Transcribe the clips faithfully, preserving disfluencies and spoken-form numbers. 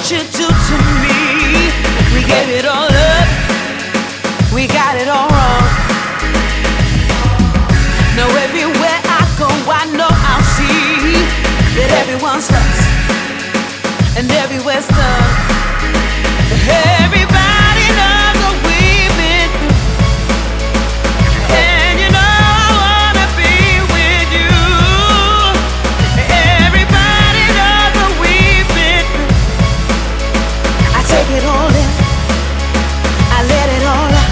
you do to me. We gave it all up, we got it all wrong. Now everywhere I go, I know I'll see that everyone's lost and everywhere's done. Everybody knows what we've been through, and you know I wanna be with you. Everybody knows what we've been through. I take it all in, I let it all out.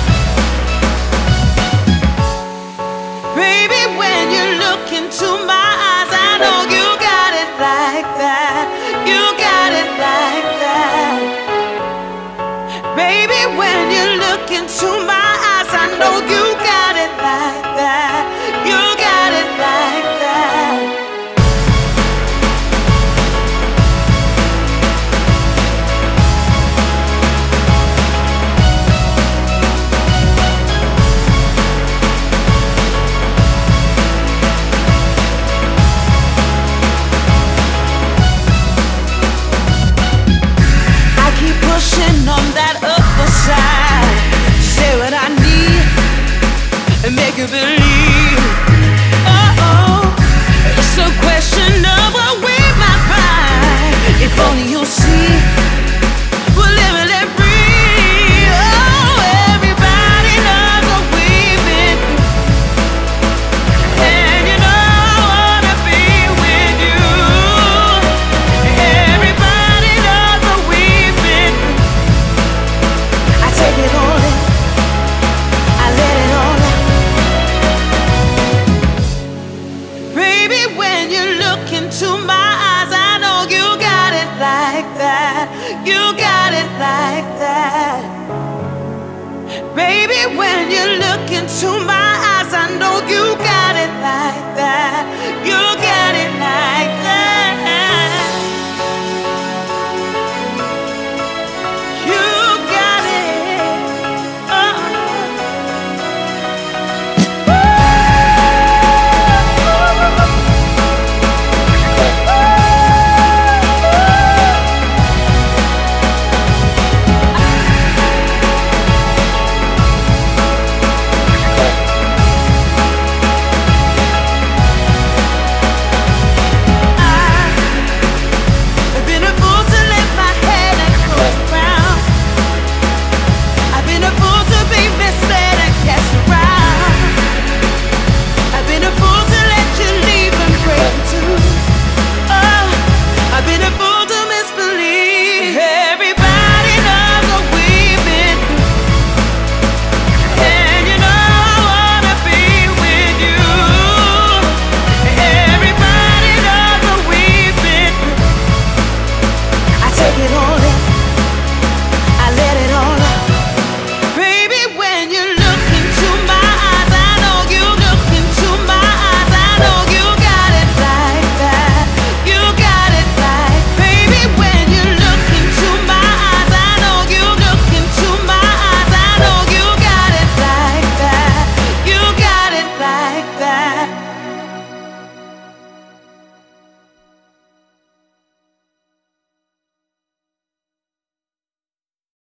Baby, when you look into my eyes, I know you got it like that. You got it like that. Baby, when you look into my eyes, I know you got it like that. You got it like that. I keep pushing on that other side to say what I need and make you believe. Oh, oh, it's a question of what we might find. If only you'll see, we'll live and let breathe. Oh, everybody knows what we've been through, and you know I wanna be with you. Everybody knows what we've been through. I take it all in, I let it all out. Baby, when you look into my eyes, I know you got it like that. You got it like that. Baby, when you